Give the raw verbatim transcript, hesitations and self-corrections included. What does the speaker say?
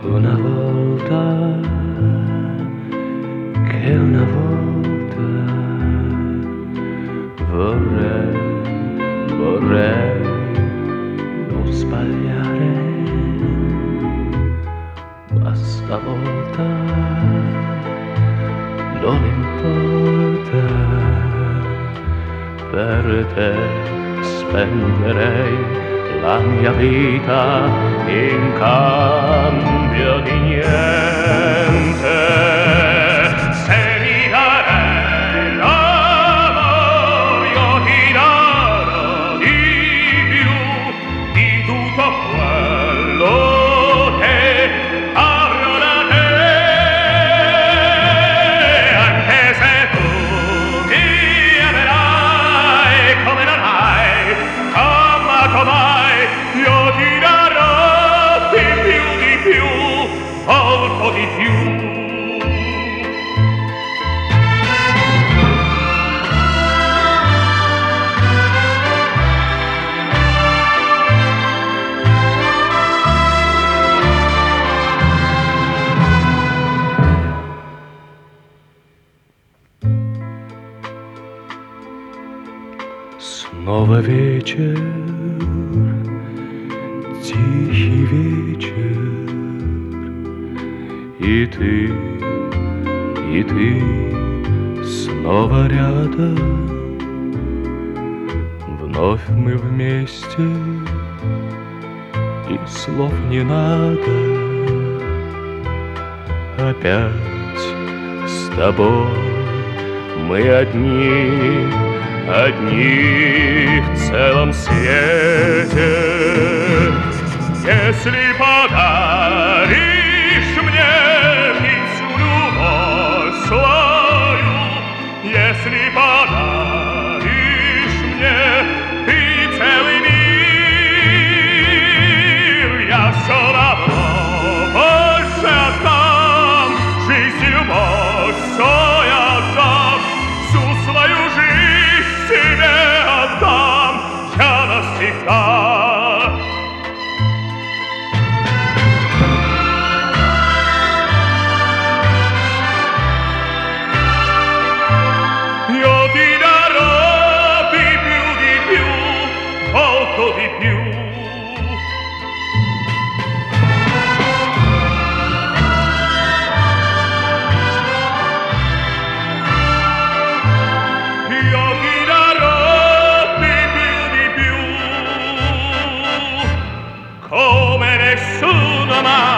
Una volta, che una volta vorrei, vorrei non sbagliare, ma stavolta non importa, per te spenderei la mia vita in cambio di niente. Se mi darei l'amore, io ti darò di più di tutto quello che avrò da te, anche se tu mi amerai come non hai amato mai. Io ti darò di più, di più, molto di più. Снова вечер, тихий вечер, и ты, и ты снова рядом. Вновь мы вместе, и слов не надо. Опять с тобой мы одни, одни в целом свете. Если подаришь мне ты всю любовь свою, если подаришь мне ты целый мир, я все равно больше отдам, жизнь и любовь все я отдам, всю свою жизнь тебе отдам я навсегда. Di più. Io ti darò di più, di più, come nessuno mai.